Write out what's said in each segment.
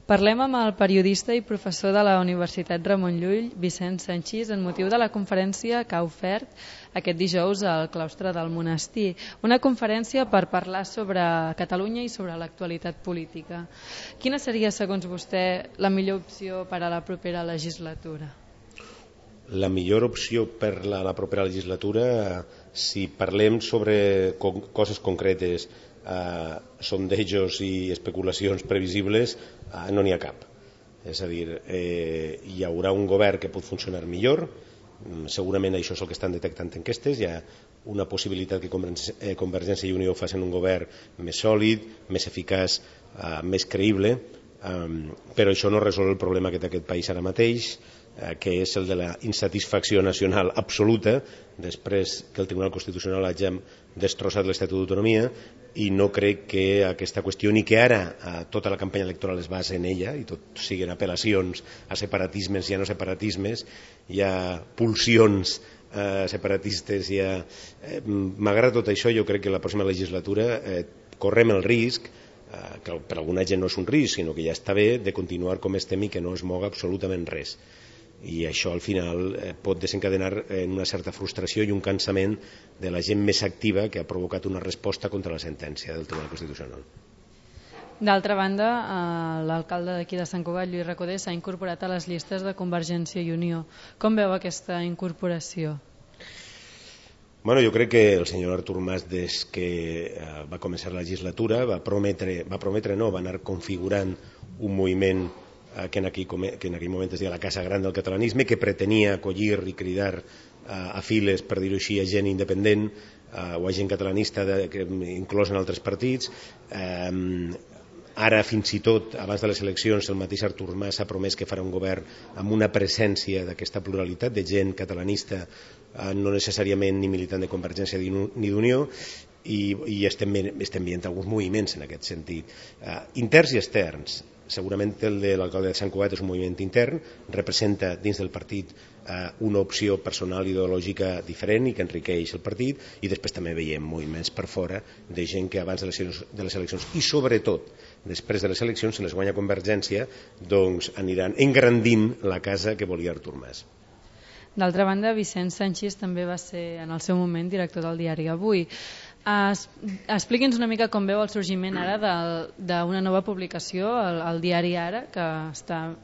Parlem amb el periodista i professor de la Universitat Ramon Llull, Vicent Sanchis, en motiu de la conferència que ha ofert aquest dijous al claustre del monestir. Una conferència per parlar sobre Catalunya i sobre l'actualitat política. Quina seria, segons vostè, la millor opció per a la propera legislatura? La millor opció per a la propera legislatura, si parlem sobre coses concretes, sondejos i especulacions previsibles, no n'hi ha cap. És a dir, hi haurà un govern que pot funcionar millor, segurament això és el que estan detectant enquestes, hi ha una possibilitat que Convergència i Unió facin un govern més sòlid, més eficaç, més creïble, però això no resol el problema que té aquest país ara mateix, que és el de la insatisfacció nacional absoluta després que el Tribunal Constitucional hagi destrossat l'Estatut d'Autonomia, i no crec que aquesta qüestió, ni que ara tota la campanya electoral es basa en ella i tot siguin apel·lacions a separatismes i a no separatismes, hi ha pulsions separatistes, malgrat tot això jo crec que la pròxima legislatura correm el risc, que per alguna gent no és un risc, sinó que ja està bé, de continuar com estem i que no es moga absolutament res. I això al final pot desencadenar una certa frustració i un cansament de la gent més activa, que ha provocat una resposta contra la sentència del Tribunal Constitucional. D'altra banda, l'alcalde d'aquí de Sant Cugat, Lluís Recoder, s'ha incorporat a les llistes de Convergència i Unió. Com veu aquesta incorporació? Jo crec que el senyor Artur Mas, des que va començar la legislatura, va anar configurant un moviment que en aquell moment es deia la Casa Gran del Catalanisme, que pretenia acollir i cridar a files, per dir-ho així, a gent independent o a gent catalanista inclòs en altres partits. Ara, fins i tot, abans de les eleccions, el mateix Artur Mas ha promès que farà un govern amb una presència d'aquesta pluralitat de gent catalanista, no necessàriament ni militant de Convergència ni d'Unió, i estem veient alguns moviments en aquest sentit, interns i externs. Segurament el de l'alcalde de Sant Cugat és un moviment intern, representa dins del partit una opció personal ideològica diferent i que enriqueix el partit, i després també veiem moviments per fora de gent que abans de les eleccions i sobretot després de les eleccions, si les guanya Convergència, doncs aniran engrandint la casa que volia Artur Mas. D'altra banda, Vicent Sanchis també va ser en el seu moment director del diari Avui. Expliqui'ns una mica com veu el sorgiment ara d'una nova publicació, el diari Ara, que està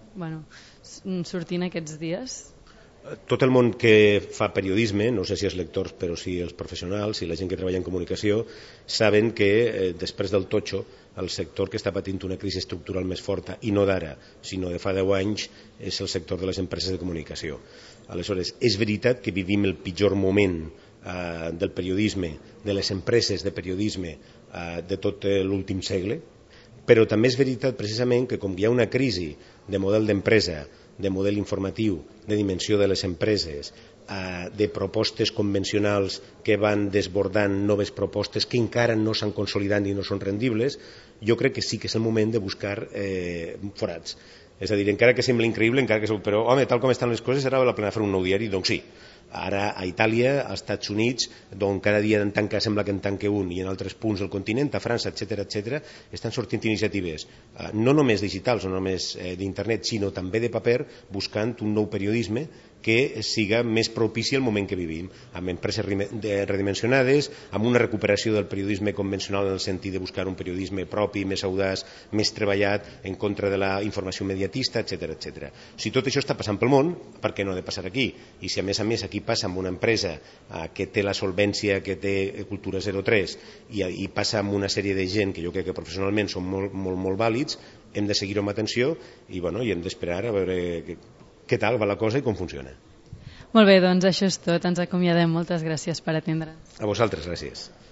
sortint aquests dies. Tot el món que fa periodisme, no sé si els lectors però sí els professionals i la gent que treballa en comunicació, saben que després del totxo el sector que està patint una crisi estructural més forta, i no d'ara sinó de fa 10 anys, és el sector de les empreses de comunicació. Aleshores, és veritat que vivim el pitjor moment del periodisme, de les empreses de periodisme de tot l'últim segle, però també és veritat precisament que com hi ha una crisi de model d'empresa, de model informatiu, de dimensió de les empreses, de propostes convencionals que van desbordant noves propostes que encara no s'han consolidat i no són rendibles, jo crec que sí que és el moment de buscar forats. És a dir, encara que sembla increïble, però home, tal com estan les coses, ara val la pena fer un nou diari, doncs sí. Ara a Itàlia, als Estats Units, d'on cada dia sembla que en tanca un, i en altres punts del continent, a França, etc., estan sortint iniciatives, no només digitals o només d'internet, sinó també de paper, buscant un nou periodisme que siga més propici al moment que vivim, amb empreses redimensionades, amb una recuperació del periodisme convencional en el sentit de buscar un periodisme propi, més audaç, més treballat, en contra de la informació mediatista, etc. Si tot això està passant pel món, per què no ha de passar aquí? I si a més aquí passa amb una empresa que té la solvència, que té cultura 03, i passa amb una sèrie de gent que jo crec que professionalment són molt vàlids, hem de seguir-ho amb atenció i hem d'esperar a veure què tal va la cosa i com funciona. Molt bé, doncs això és tot. Ens acomiadem. Moltes gràcies per atendre'ns. A vosaltres, gràcies.